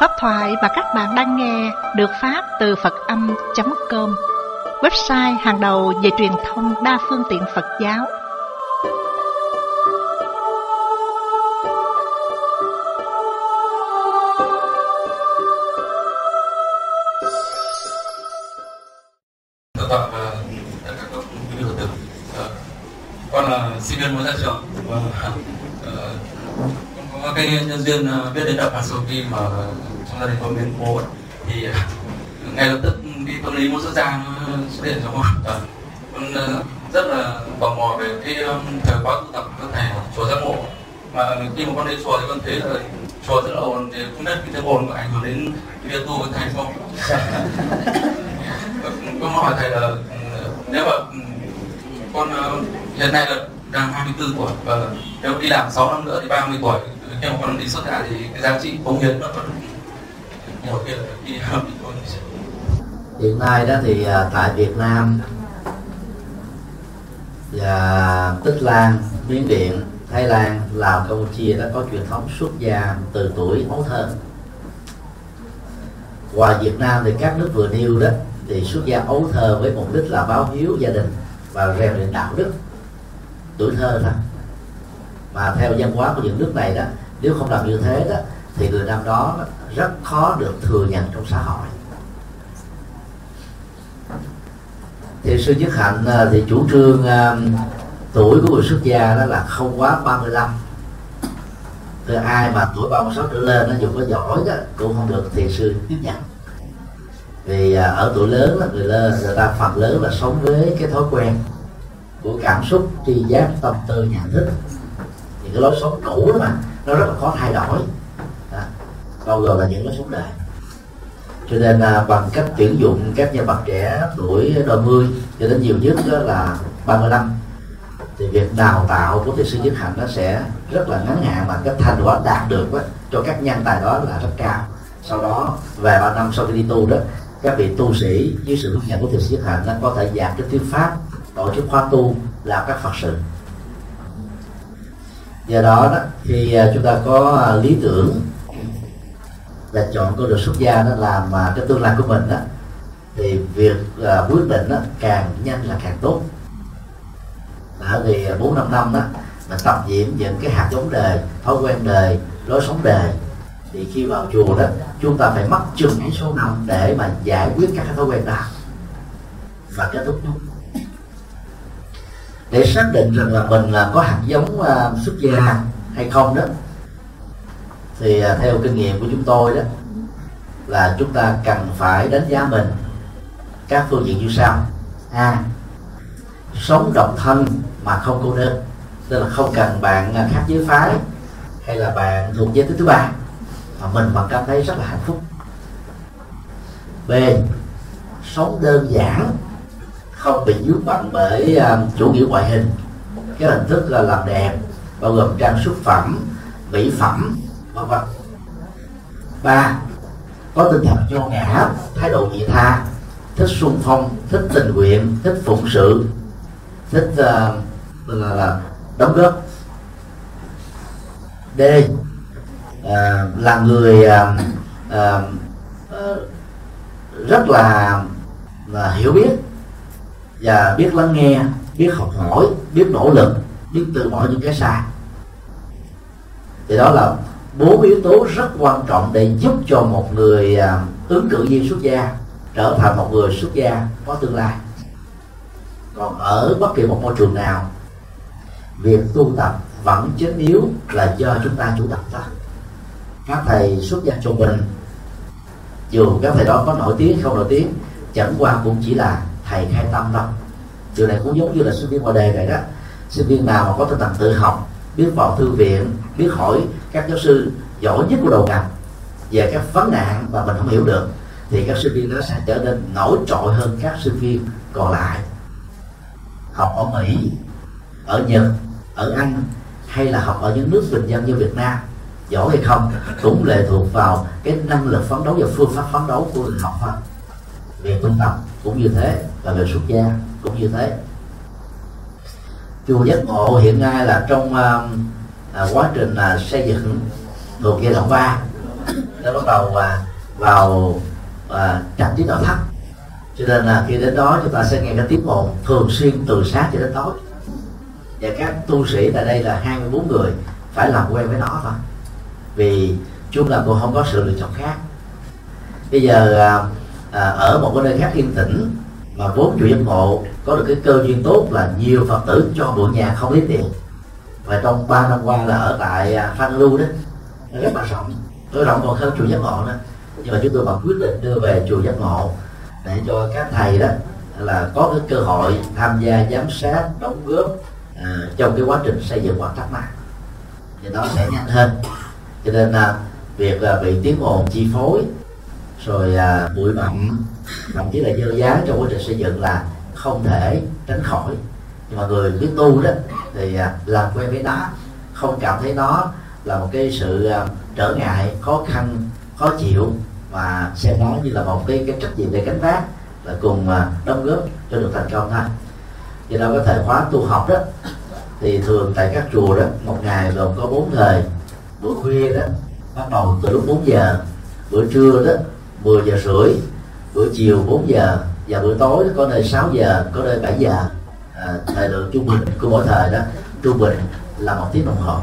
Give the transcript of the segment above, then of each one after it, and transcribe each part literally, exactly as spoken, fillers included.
Pháp thoại mà các bạn đang nghe được phát từ Phật Âm chấm com, website hàng đầu về truyền thông đa phương tiện Phật giáo. Thưa Phật và tất cả các quý vị Phật tử, con là sinh viên mới ra trường và con có cái nhân duyên biết đến đạo Phật sau khi mà trong gia đình con biến cố thì ngay lập tức đi tâm lý muốn xuất gia xuất hiện cho con. Con rất là tò mò về cái thời khóa tu tập các thầy chùa Giác Ngộ, mà khi mà con đến chùa thì con thấy là chùa rất là ồn, thì không biết cái tiếng ồn có ảnh hưởng đến việc tu của thầy không? Con hỏi thầy là nếu mà con hiện nay là đang hai mươi tư tuổi và nếu đi làm sáu năm nữa thì ba mươi tuổi, khi mà con đi xuất gia thì cái giá trị cống hiến nó còn nhiều kia là đi hơn thì thôi. Hiện nay đó thì tại Việt Nam và Tích Lan, Miến Điện, Thái Lan, Lào, Campuchia đã có truyền thống xuất gia từ tuổi ấu thơ. Ngoài Việt Nam thì các nước vừa nêu đó thì xuất gia ấu thơ với mục đích là báo hiếu gia đình và rèn luyện đạo đức tuổi thơ thôi. Mà theo văn hóa của những nước này đó, nếu không làm như thế đó thì người nam đó rất khó được thừa nhận trong xã hội. Thì sư Nhất Hạnh thì chủ trương uh, tuổi của người xuất gia đó là không quá ba mươi lăm. Thì ai mà tuổi ba mươi sáu trở lên nó dù có giỏi đó cũng không được thì sư tiếp nhận. Vì uh, ở tuổi lớn là người lớn người ta phần lớn là sống với cái thói quen của cảm xúc, tri giác, tâm tư, nhận thức, những cái lối sống cũ đó mà nó rất là khó thay đổi, đó, bao gồm là những lối sống đời. Cho nên là bằng cách tuyển dụng các nhân vật trẻ tuổi đôi mươi cho đến nhiều nhất đó là ba mươi lăm thì việc đào tạo của thiền sư Nhất Hạnh nó sẽ rất là ngắn hạn, mà cái thành quả đạt được đó, cho các nhân tài đó là rất cao. Sau đó vài ba năm sau khi đi tu đó, các vị tu sĩ dưới sự hướng dẫn của thiền sư Nhất Hạnh nó có thể giảng cái thuyết pháp, tổ chức khóa tu, làm các Phật sự. Do đó đó khi chúng ta có lý tưởng là chọn con đường xuất gia đó làm cái tương lai của mình đó, thì việc uh, quyết định đó, càng nhanh là càng tốt. Ở thì bốn năm năm đó mình tập luyện những cái hạt giống đời, thói quen đời, lối sống đời, thì khi vào chùa đó chúng ta phải mất chừng mấy số năm để mà giải quyết các cái thói quen đó và kết thúc chúng. Để xác định rằng là mình là có hạt giống uh, xuất gia hay không đó, thì uh, theo kinh nghiệm của chúng tôi đó là chúng ta cần phải đánh giá mình các phương diện như sau. A. Sống độc thân mà không cô đơn, tức là không cần bạn khác giới phái hay là bạn thuộc giới tính thứ ba, mà mình vẫn cảm thấy rất là hạnh phúc. B. Sống đơn giản, không bị vướng bận bởi uh, chủ nghĩa ngoại hình, cái hình thức là làm đẹp bao gồm trang sức phẩm, mỹ phẩm, vân vân. Ba. Có tinh thần vô ngã, thái độ vị tha, thích xung phong, thích tình nguyện, thích phụng sự, thích uh, là, là đóng góp. D. Uh, là người uh, uh, uh, rất là, là hiểu biết và biết lắng nghe, biết học hỏi, biết nỗ lực, biết từ bỏ những cái sai. Thì đó là bốn yếu tố rất quan trọng để giúp cho một người uh, ứng cử viên xuất gia trở thành một người xuất gia có tương lai. Còn ở bất kỳ một môi trường nào, việc tu tập vẫn chính yếu là do chúng ta chủ động đó. Các thầy xuất gia chùa mình, dù các thầy đó có nổi tiếng không nổi tiếng, chẳng qua cũng chỉ là thầy khai tâm đâu. Điều này cũng giống như là sinh viên ngoài đề này đó. Sinh viên nào mà có tinh thần tự học, biết vào thư viện, biết hỏi các giáo sư giỏi nhất của đầu ngành về các vấn nạn mà mình không hiểu được, thì các sinh viên đó sẽ trở nên nổi trội hơn các sinh viên còn lại. Học ở Mỹ, ở Nhật, ở Anh hay là học ở những nước bình dân như Việt Nam, giỏi hay không cũng lệ thuộc vào cái năng lực phấn đấu và phương pháp phấn đấu của người học thôi. Về tu tập cũng như thế, và về xuất gia cũng như thế. Chùa Giác Ngộ hiện nay là trong uh, uh, quá trình uh, xây dựng thuộc giai đoạn ba, nó bắt đầu à, vào à, trạng trí đạo thấp. Cho nên là khi đến đó chúng ta sẽ nghe cái tiếng ồn thường xuyên từ sáng cho đến tối. Và các tu sĩ tại đây là hai mươi bốn người phải làm quen với nó thôi, vì chúng là cũng không có sự lựa chọn khác. Bây giờ à, à, ở một cái nơi khác yên tĩnh mà vốn chùa Giác Ngộ có được cái cơ duyên tốt là nhiều Phật tử cho mượn nhà không lấy tiền, và trong ba năm qua là ở tại à, Phan Lưu đó, nó rất là rộng, nó rộng còn hơn chùa Giác Ngộ đó. Nhưng mà chúng tôi vẫn quyết định đưa về chùa Giác Ngộ để cho các thầy đó là có cái cơ hội tham gia giám sát, đóng góp à, trong cái quá trình xây dựng Hoàng Tháp Mát, thì nó sẽ nhanh hơn. Cho nên là việc là bị tiếng ồn chi phối, rồi à, bụi bặm, thậm chí là dơ giá trong quá trình xây dựng là không thể tránh khỏi. Nhưng mà người biết tu đó thì à, làm quen với nó, không cảm thấy nó là một cái sự à, trở ngại, khó khăn, khó chịu, và xem nó như là một cái, cái trách nhiệm để gánh vác, là cùng à, đóng góp cho được thành công thôi. Cho nên có thời khóa tu học đó thì thường tại các chùa đó một ngày gồm có bốn thời. Bữa khuya đó bắt đầu từ lúc bốn giờ, bữa trưa đó mười giờ rưỡi, bữa chiều bốn giờ, và bữa tối có nơi sáu giờ, có nơi bảy giờ. À, thời lượng trung bình của mỗi thời đó trung bình là một tiếng đồng hồ.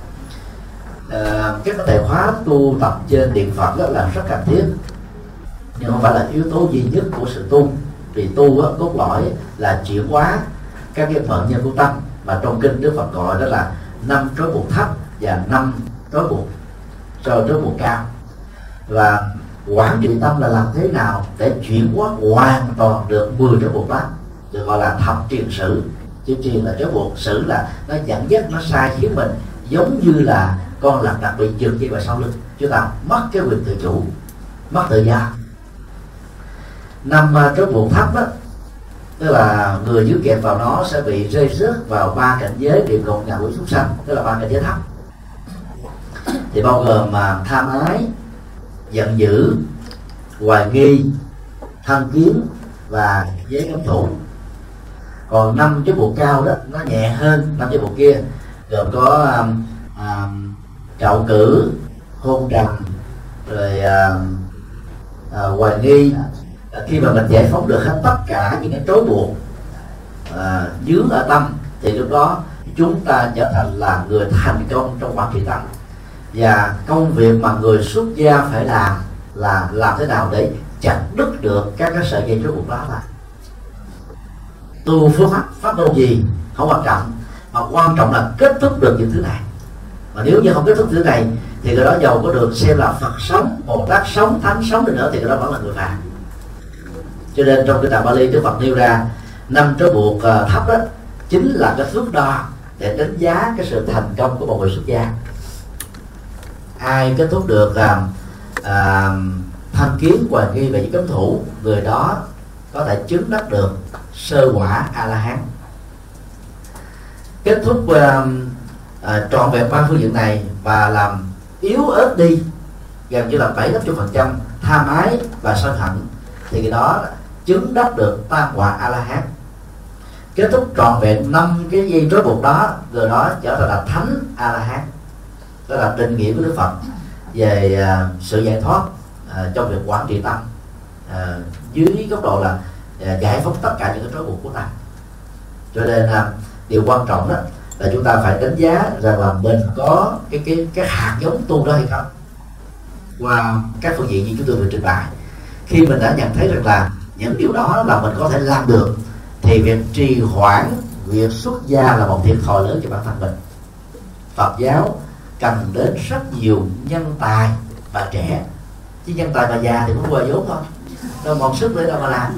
À, các cái tài khóa tu tập trên điện Phật đó là rất cần thiết, nhưng không phải là yếu tố duy nhất của sự tu. Vì tu đó, cốt lõi là chuyển hóa các cái phận nhân của tâm, mà trong kinh Đức Phật gọi đó là năm trói buộc thấp và năm trói buộc cho trói buộc cao. Và quản trị tâm là làm thế nào để chuyển hóa hoàn toàn được mười trói buộc đó, được gọi là thập truyền sử. Chứ truyền là trói buộc, sử là nó dẫn dắt, nó sai khiến mình, giống như là con lật đật bị trượt dây vào sau lưng, chúng ta mất cái quyền tự chủ, mất tự do. Năm trói buộc thấp đó, tức là người dưới kẹp vào nó sẽ bị rơi rớt vào ba cảnh giới địa ngục, ngạ quỷ, súc sanh, tức là ba cảnh giới thấp. Thì bao gồm mà tham ái, giận dữ, hoài nghi, thân kiến và giới cấm thủ. Còn năm cái buộc cao đó nó nhẹ hơn năm cái buộc kia, gồm có um, um, trạo cử, hôn trầm, rồi uh, uh, hoài nghi. Khi mà mình giải phóng được hết tất cả những cái trói buộc à, dướng ở tâm, thì lúc đó chúng ta trở thành là người thành công trong quản trị tâm. Và công việc mà người xuất gia phải làm là làm thế nào để chặt đứt được các cái sợi dây trói buộc đó. Là tu phương pháp pháp môn gì không quan trọng, mà quan trọng là kết thúc được những thứ này. Mà nếu như không kết thúc thứ này thì cái đó giàu có được xem là Phật sống, Bồ Tát sống, Thánh sống đi nữa thì cái đó vẫn là người phàm. Cho nên trong cái Tạng Bali Đức Phật nêu ra năm trói buộc uh, thấp đó chính là cái thước đo để đánh giá cái sự thành công của một người xuất gia. Ai kết thúc được uh, uh, thanh kiến, hoài nghi và những cấm thủ, người đó có thể chứng đắc được sơ quả A La Hán. Kết thúc uh, uh, trọn vẹn ba phương diện này và làm yếu ớt đi gần như là bảy mươi phần trăm tham ái và sân hận, thì cái đó chứng đắc được tam quả A La Hán. Kết thúc trọn vẹn năm cái dây trói buộc đó, người đó trở thành là thánh A La Hán. Đó là định nghĩa của Đức Phật về uh, sự giải thoát uh, trong việc quản trị tâm, uh, dưới góc độ là uh, giải phóng tất cả những cái trói buộc của tâm. Cho nên uh, điều quan trọng đó là chúng ta phải đánh giá rằng là mình có cái cái cái hạt giống tu đó hay không, qua các phương diện như chúng tôi vừa trình bày. Khi mình đã nhận thấy rằng là những điều đó là mình có thể làm được, thì việc trì hoãn việc xuất gia là một thiệt thòi lớn cho bản thân mình. Phật giáo cần đến rất nhiều nhân tài và trẻ, chứ nhân tài và già thì cũng qua vốn thôi, đâu còn sức để đâu mà làm.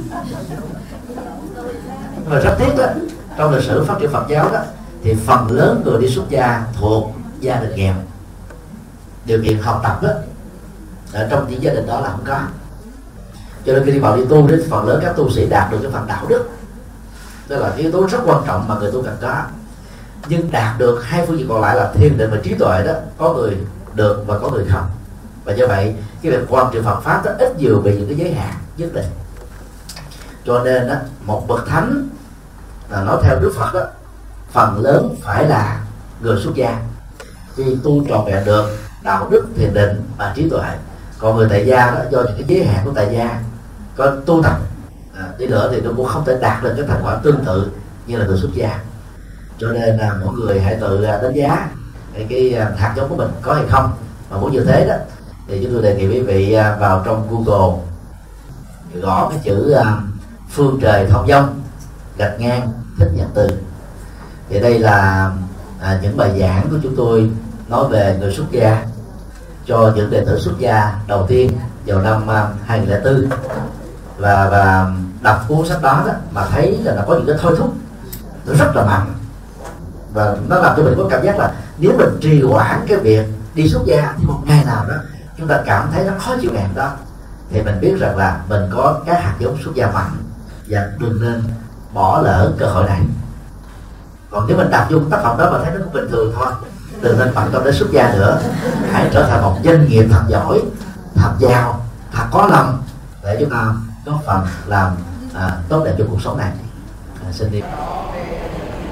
Mà rất tiếc đó, trong lịch sử phát triển Phật giáo đó, thì phần lớn người đi xuất gia thuộc gia đình nghèo, điều kiện học tập đó ở trong những gia đình đó là không có. Cho nên khi đi vào đi tu đến phần lớn các tu sĩ đạt được cái phần đạo đức, đó là yếu tố rất quan trọng mà người tu cần có. Nhưng đạt được hai phương diện còn lại là thiền định và trí tuệ đó, có người được và có người không. Và do vậy cái việc quan trị Phật pháp đó ít nhiều bị những cái giới hạn nhất định. Cho nên đó, một bậc thánh là nói theo Đức Phật đó, phần lớn phải là người xuất gia. Khi tu trọn vẹn được đạo đức, thiền định và trí tuệ. Còn người tại gia đó, do những cái giới hạn của tại gia có tu tập à, đi nữa thì nó cũng không thể đạt được cái thành quả tương tự như là người xuất gia. Cho nên là mỗi người hãy tự đánh giá cái, cái hạt giống của mình có hay không. Mà muốn như thế đó thì chúng tôi đề nghị quý vị vào trong Google gõ cái chữ phương trời thông dong gạch ngang Thích Nhật Từ. Thì đây là à, những bài giảng của chúng tôi nói về người xuất gia cho những đệ tử xuất gia đầu tiên vào năm uh, hai nghìn lẻ bốn. Và, và đọc cuốn sách đó, đó mà thấy là nó có những cái thôi thúc nó rất là mạnh, và nó làm cho mình có cảm giác là nếu mình trì hoãn cái việc đi xuất gia thì một ngày nào đó chúng ta cảm thấy nó khó chịu ngàn đó, thì mình biết rằng là mình có các hạt giống xuất gia mạnh, và đừng nên bỏ lỡ cơ hội này. Còn nếu mình đọc vô tác phẩm đó mà thấy nó cũng bình thường thôi, đừng nên bận tâm đến xuất gia nữa. Hãy trở thành một doanh nghiệp thật giỏi, thật giàu, thật có lòng để chúng ta góp phần làm à, tốt đẹp cho cuộc sống này. À, xin đi.